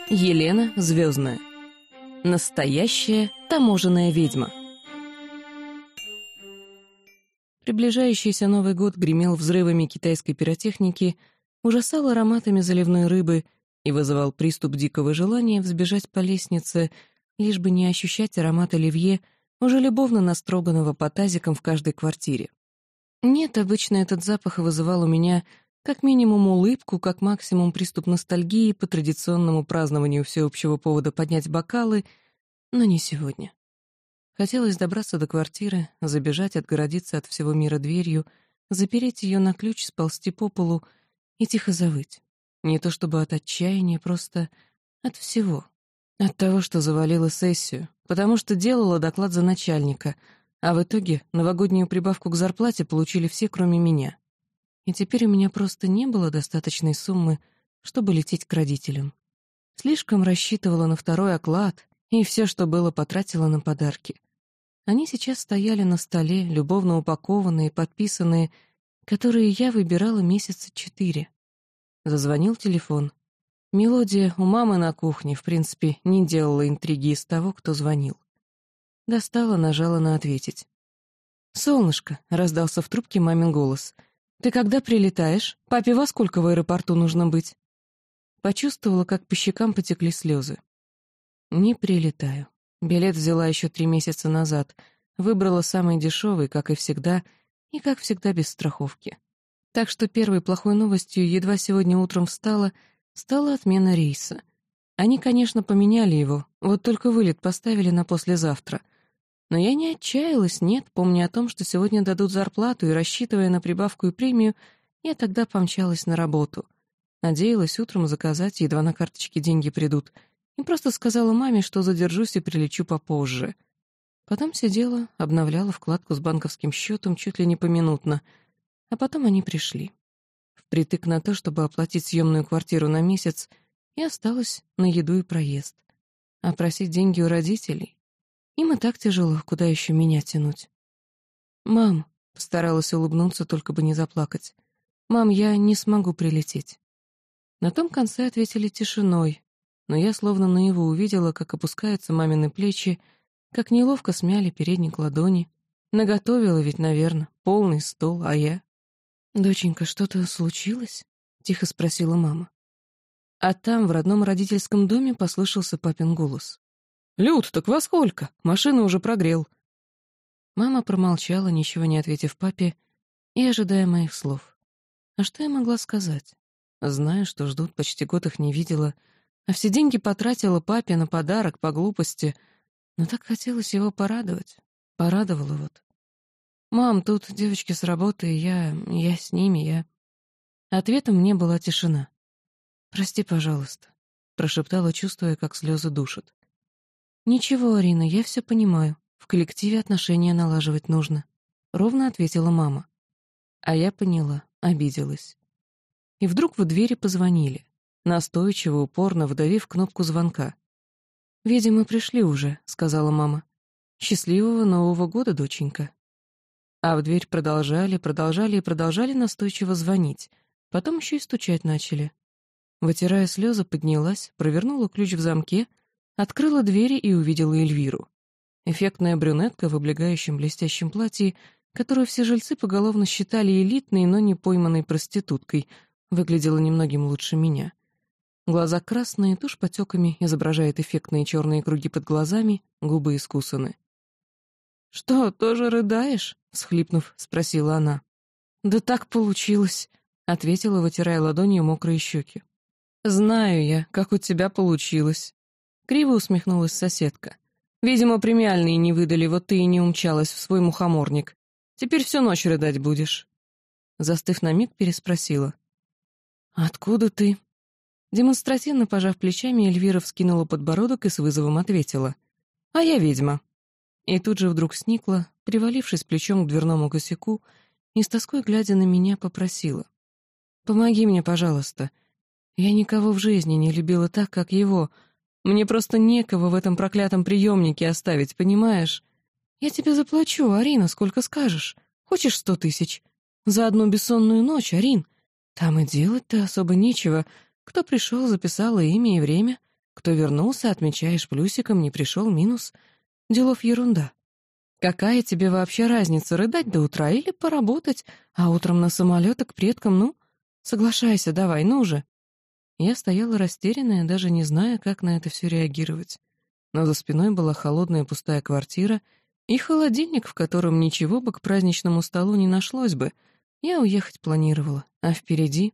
Елена Звездная. Настоящая таможенная ведьма. Приближающийся Новый год гремел взрывами китайской пиротехники, ужасал ароматами заливной рыбы и вызывал приступ дикого желания взбежать по лестнице, лишь бы не ощущать аромат оливье, уже любовно настроганного по тазикам в каждой квартире. Нет, обычно этот запах вызывал у меня как минимум улыбку, как максимум приступ ностальгии по традиционному празднованию всеобщего повода поднять бокалы, но не сегодня. Хотелось добраться до квартиры, забежать, отгородиться от всего мира дверью, запереть ее на ключ, сползти по полу и тихо завыть. Не то чтобы от отчаяния, просто от всего. От того, что завалила сессию, потому что делала доклад за начальника, а в итоге новогоднюю прибавку к зарплате получили все, кроме меня. И теперь у меня просто не было достаточной суммы, чтобы лететь к родителям. Слишком рассчитывала на второй оклад, и все, что было, потратила на подарки. Они сейчас стояли на столе, любовно упакованные, подписанные, которые я выбирала месяца 4. Зазвонил телефон. Мелодия у мамы на кухне, в принципе, не делала интриги из того, кто звонил. Достала, нажала на «ответить». «Солнышко», — раздался в трубке мамин голос, — «ты когда прилетаешь? Папе во сколько в аэропорту нужно быть?» Почувствовала, как по щекам потекли слезы. «Не прилетаю. Билет взяла еще 3 месяца назад. Выбрала самый дешевый, как и всегда, без страховки. Так что первой плохой новостью, едва сегодня утром встала, стала отмена рейса. Они, конечно, поменяли его, вот только вылет поставили на послезавтра. Но я не отчаялась, нет, помня о том, что сегодня дадут зарплату, и, рассчитывая на прибавку и премию, я тогда помчалась на работу. Надеялась утром заказать, едва на карточке деньги придут, и просто сказала маме, что задержусь и прилечу попозже. Потом сидела, обновляла вкладку с банковским счетом чуть ли не поминутно, а потом они пришли. Впритык на то, чтобы оплатить съемную квартиру на месяц, и осталась на еду и проезд. А просить деньги у родителей? Им и так тяжело, куда еще меня тянуть? «Мам», — постаралась улыбнуться, только бы не заплакать, «мам, я не смогу прилететь». На том конце ответили тишиной, но я словно наяву увидела, как опускаются мамины плечи, как неловко смяли передник ладони. Наготовила ведь, наверное, полный стол, а я... «Доченька, что-то случилось?» — тихо спросила мама. А там, в родном родительском доме, послышался папин голос. «Люд, так во сколько? Машину уже прогрел». Мама промолчала, ничего не ответив папе, и ожидая моих слов. А что я могла сказать? Знаю, что ждут, почти год их не видела, а все деньги потратила папе на подарок по глупости, но так хотелось его порадовать. Порадовала вот. «Мам, тут девочки с работы, я с ними. Ответом мне была тишина. «Прости, пожалуйста», — прошептала, чувствуя, как слезы душат. «Ничего, Арина, я все понимаю. В коллективе отношения налаживать нужно», — ровно ответила мама. А я поняла, обиделась. И вдруг в двери позвонили, настойчиво, упорно вдавив кнопку звонка. «Видимо, пришли уже», — сказала мама. «Счастливого Нового года, доченька». А в дверь продолжали настойчиво звонить, потом еще и стучать начали. Вытирая слезы, поднялась, провернула ключ в замке, открыла двери и увидела Эльвиру. Эффектная брюнетка в облегающем блестящем платье, которую все жильцы поголовно считали элитной, но не пойманной проституткой, выглядела немногим лучше меня. Глаза красные, тушь потеками изображает эффектные черные круги под глазами, губы искусаны. «Что, тоже рыдаешь?» — всхлипнув, спросила она. «Да так получилось», — ответила, вытирая ладонью мокрые щеки. «Знаю я, как у тебя получилось». Криво усмехнулась соседка. «Видимо, премиальные не выдали, вот ты и не умчалась в свой мухоморник. Теперь всю ночь рыдать будешь». Застыв на миг, переспросила. «Откуда ты?» Демонстративно пожав плечами, Эльвира вскинула подбородок и с вызовом ответила. «А я ведьма». И тут же вдруг сникла, привалившись плечом к дверному косяку, и с тоской, глядя на меня, попросила. «Помоги мне, пожалуйста. Я никого в жизни не любила так, как его. Мне просто некого в этом проклятом приемнике оставить, понимаешь? Я тебе заплачу, Арина, сколько скажешь. Хочешь 100 000? За одну бессонную ночь, Арин. Там и делать-то особо нечего. Кто пришел, записала имя и время. Кто вернулся, отмечаешь плюсиком, не пришел — минус. Делов ерунда. Какая тебе вообще разница, рыдать до утра или поработать, а утром на самолет к предкам, ну? Соглашайся, давай, ну же. Я стояла растерянная, даже не зная, как на это все реагировать. Но за спиной была холодная пустая квартира и холодильник, в котором ничего бы к праздничному столу не нашлось бы. Я уехать планировала, а впереди...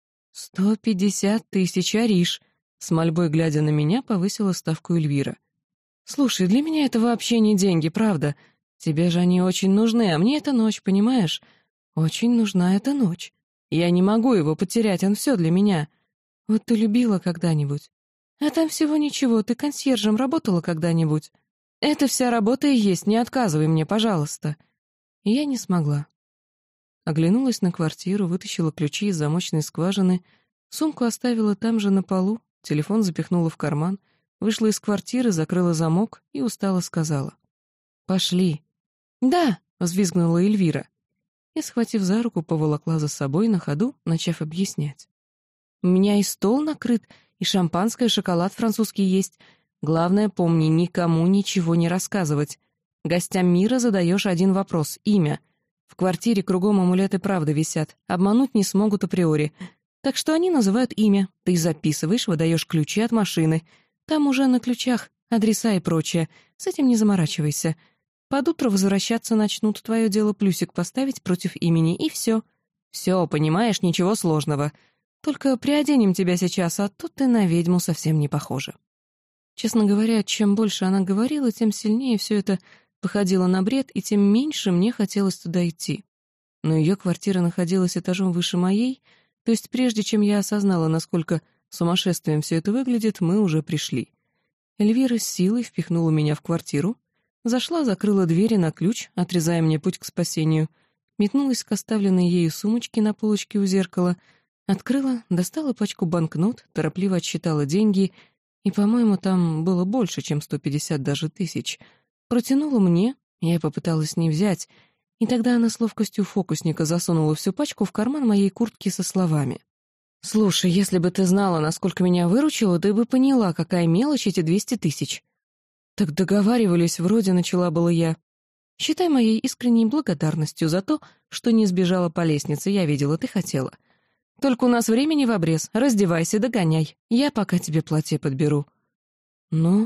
150 тысяч, Ариш! С мольбой глядя на меня, повысила ставку Эльвира. «Слушай, для меня это вообще не деньги, правда. Тебе же они очень нужны, а мне эта ночь, понимаешь? Очень нужна эта ночь. Я не могу его потерять, он все для меня. Вот ты любила когда-нибудь? А там всего ничего, ты консьержем работала когда-нибудь? Это вся работа и есть, не отказывай мне, пожалуйста». И я не смогла. Оглянулась на квартиру, вытащила ключи из замочной скважины, сумку оставила там же на полу, телефон запихнула в карман, вышла из квартиры, закрыла замок и устало сказала: «Пошли». «Да», — взвизгнула Эльвира. И, схватив за руку, поволокла за собой на ходу, начав объяснять. «У меня и стол накрыт, и шампанское, и шоколад французский есть. Главное, помни, никому ничего не рассказывать. Гостям мира задаешь один вопрос — имя. В квартире кругом амулеты правды висят, обмануть не смогут априори. Так что они называют имя, ты записываешь, выдаешь ключи от машины. Там уже на ключах адреса и прочее, с этим не заморачивайся. Под утро возвращаться начнут, твое дело плюсик поставить против имени, и все. Все, понимаешь, ничего сложного. Только приоденем тебя сейчас, а то ты на ведьму совсем не похожа». Честно говоря, чем больше она говорила, тем сильнее все это походило на бред, и тем меньше мне хотелось туда идти. Но ее квартира находилась этажом выше моей, то есть прежде чем я осознала, насколько сумасшествием все это выглядит, мы уже пришли. Эльвира с силой впихнула меня в квартиру, зашла, закрыла двери на ключ, отрезая мне путь к спасению, метнулась к оставленной ею сумочке на полочке у зеркала, открыла, достала пачку банкнот, торопливо отсчитала деньги, и, по-моему, там было больше, чем 150 даже тысяч. Протянула мне, я попыталась не взять, и тогда она с ловкостью фокусника засунула всю пачку в карман моей куртки со словами: «Слушай, если бы ты знала, насколько меня выручило, ты бы поняла, какая мелочь эти 200 тысяч». «Так договаривались, вроде», — начала была я. «Считай моей искренней благодарностью за то, что не сбежала по лестнице, я видела, ты хотела. Только у нас времени в обрез, раздевайся, догоняй, я пока тебе платье подберу». Но...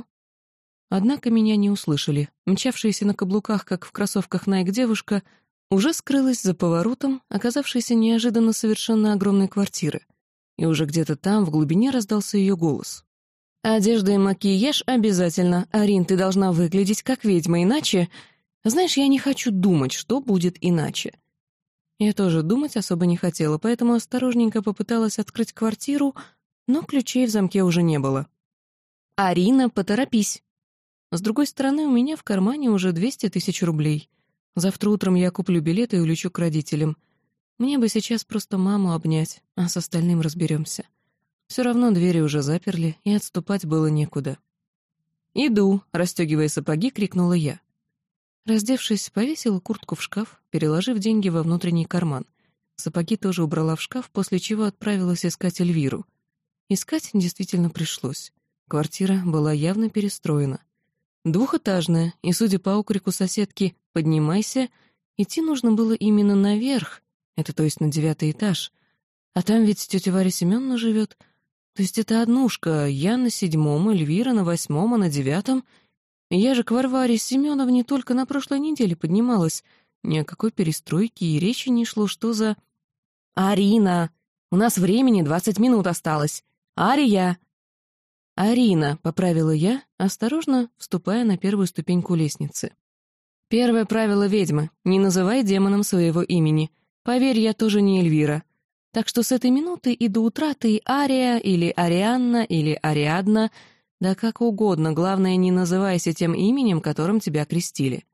Однако меня не услышали. Мчавшаяся на каблуках, как в кроссовках Nike девушка, уже скрылась за поворотом, оказавшейся неожиданно совершенно огромной квартиры. И уже где-то там, в глубине, раздался ее голос. «Одежда и макияж обязательно. Арин, ты должна выглядеть как ведьма, иначе... Знаешь, я не хочу думать, что будет иначе». Я тоже думать особо не хотела, поэтому осторожненько попыталась открыть квартиру, но ключей в замке уже не было. «Арина, поторопись!» С другой стороны, у меня в кармане уже 200 тысяч рублей. Завтра утром я куплю билеты и улечу к родителям. Мне бы сейчас просто маму обнять, а с остальным разберемся. Все равно двери уже заперли, и отступать было некуда. «Иду!» — расстегивая сапоги, крикнула я. Раздевшись, повесила куртку в шкаф, переложив деньги во внутренний карман. Сапоги тоже убрала в шкаф, после чего отправилась искать Эльвиру. Искать действительно пришлось. Квартира была явно перестроена. Двухэтажная, и, судя по окрику соседки «поднимайся», идти нужно было именно наверх, это то есть на 9-й этаж. А там ведь тетя Варя Семеновна живет. То есть это однушка, я на 7-м, Эльвира на 8-м, а на 9-м... Я же к Варваре Семеновне только на прошлой неделе поднималась. Ни о какой перестройке и речи не шло, что за... «Арина! У нас времени 20 минут осталось! Ария!» «Арина», — поправила я, осторожно вступая на первую ступеньку лестницы. «Первое правило ведьмы — не называй демоном своего имени. Поверь, я тоже не Эльвира. Так что с этой минуты и до утра ты Ария, или Арианна, или Ариадна, да как угодно, главное, не называйся тем именем, которым тебя крестили».